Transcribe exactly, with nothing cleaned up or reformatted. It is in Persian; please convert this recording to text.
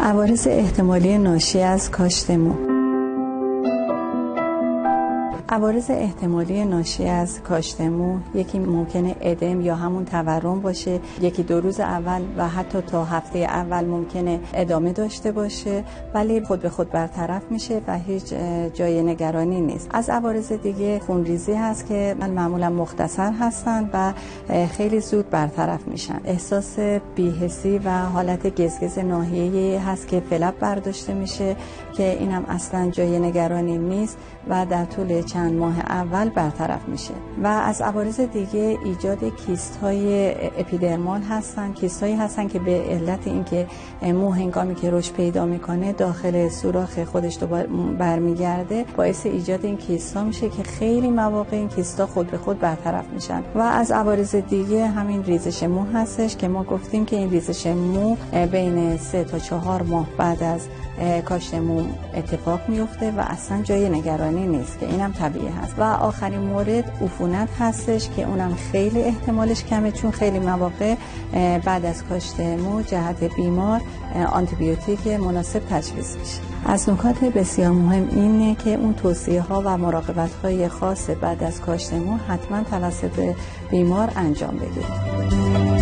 عوارض احتمالی ناشی از کاشت مو. عوارض احتمالی ناشی از کاشت مو یکی ممکنه ادم یا همون تورم باشه، یکی دو روز اول و حتی تا هفته اول ممکنه ادامه داشته باشه، ولی خود به خود برطرف میشه و هیچ جای نگرانی نیست. از عوارض دیگه خونریزی هست که معمولا مختصر هستن و خیلی زود برطرف میشن. احساس بی‌حسی و حالت گزگز ناحیه‌ای هست که فلپ برداشته میشه که اینم اصلا جای نگرانی نیست و در طول چند ماه اول برطرف میشه. و از عوارض دیگه ایجاد کیست های اپیدرمال هستن. کیست هایی هستن که به علت اینکه مو هنگامی که رشد پیدا میکنه داخل سوراخ خودش دوباره برمیگرده، باعث ایجاد این کیست ها میشه که خیلی مواقع این کیست ها خود به خود برطرف میشن. و از عوارض دیگه همین ریزش مو هستش که ما گفتیم که این ریزش مو بین سه تا چهار ماه بعد از کاشت مو اتفاق میفته و اصلا جای نگرانی نیست که اینم طبیعی هست. و آخرین مورد عفونت هستش که اونم خیلی احتمالش کمه، چون خیلی مواقع بعد از کاشت مو جهت بیمار آنتی بیوتیک مناسب تجویز میشه. از نکات بسیار مهم اینه که اون توصیه ها و مراقبت های خاص بعد از کاشت مو حتما توسط بیمار انجام بگیرید.